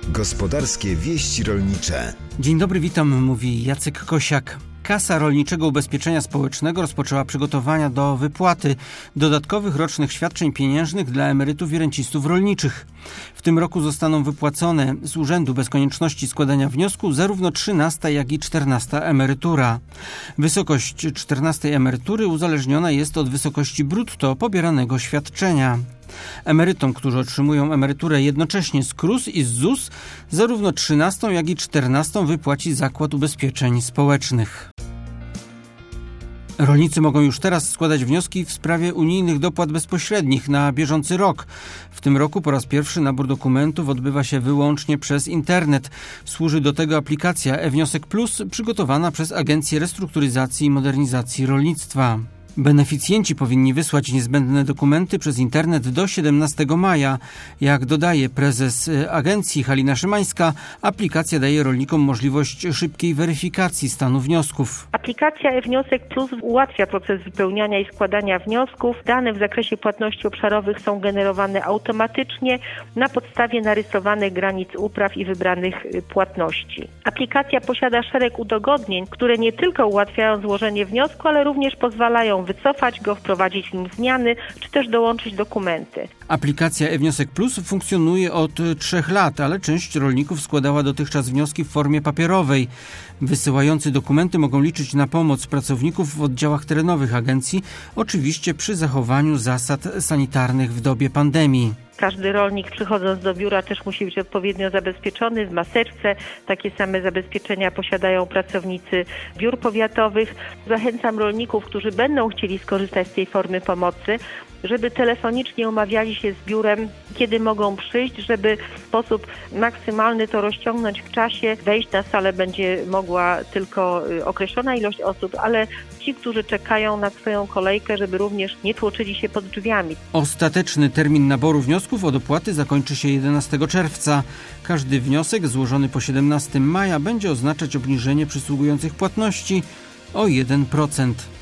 Gospodarskie wieści rolnicze. Dzień dobry, witam, mówi Jacek Kosiak. Kasa Rolniczego Ubezpieczenia Społecznego rozpoczęła przygotowania do wypłaty dodatkowych rocznych świadczeń pieniężnych dla emerytów i rencistów rolniczych. W tym roku zostaną wypłacone z urzędu bez konieczności składania wniosku zarówno 13. jak i 14. emerytura. Wysokość 14. emerytury uzależniona jest od wysokości brutto pobieranego świadczenia. Emerytom, którzy otrzymują emeryturę jednocześnie z KRUS i z ZUS, zarówno 13. jak i 14. wypłaci Zakład Ubezpieczeń Społecznych. Rolnicy mogą już teraz składać wnioski w sprawie unijnych dopłat bezpośrednich na bieżący rok. W tym roku po raz pierwszy nabór dokumentów odbywa się wyłącznie przez internet. Służy do tego aplikacja e-Wniosek Plus przygotowana przez Agencję Restrukturyzacji i Modernizacji Rolnictwa. Beneficjenci powinni wysłać niezbędne dokumenty przez internet do 17 maja. Jak dodaje prezes agencji Halina Szymańska, aplikacja daje rolnikom możliwość szybkiej weryfikacji stanu wniosków. Aplikacja e-Wniosek Plus ułatwia proces wypełniania i składania wniosków. Dane w zakresie płatności obszarowych są generowane automatycznie na podstawie narysowanych granic upraw i wybranych płatności. Aplikacja posiada szereg udogodnień, które nie tylko ułatwiają złożenie wniosku, ale również pozwalają wycofać go, wprowadzić w nim zmiany, czy też dołączyć dokumenty. Aplikacja e-Wniosek Plus funkcjonuje od 3 lat, ale część rolników składała dotychczas wnioski w formie papierowej. Wysyłający dokumenty mogą liczyć na pomoc pracowników w oddziałach terenowych agencji, oczywiście przy zachowaniu zasad sanitarnych w dobie pandemii. Każdy rolnik przychodząc do biura też musi być odpowiednio zabezpieczony w maseczce. Takie same zabezpieczenia posiadają pracownicy biur powiatowych. Zachęcam rolników, którzy będą chcieli skorzystać z tej formy pomocy, żeby telefonicznie umawiali się z biurem, kiedy mogą przyjść, żeby w sposób maksymalny to rozciągnąć w czasie. Wejść na salę będzie mogła tylko określona ilość osób, ale ci, którzy czekają na swoją kolejkę, żeby również nie tłoczyli się pod drzwiami. Ostateczny termin naboru wniosków o dopłaty zakończy się 11 czerwca. Każdy wniosek złożony po 17 maja będzie oznaczać obniżenie przysługujących płatności o 1%.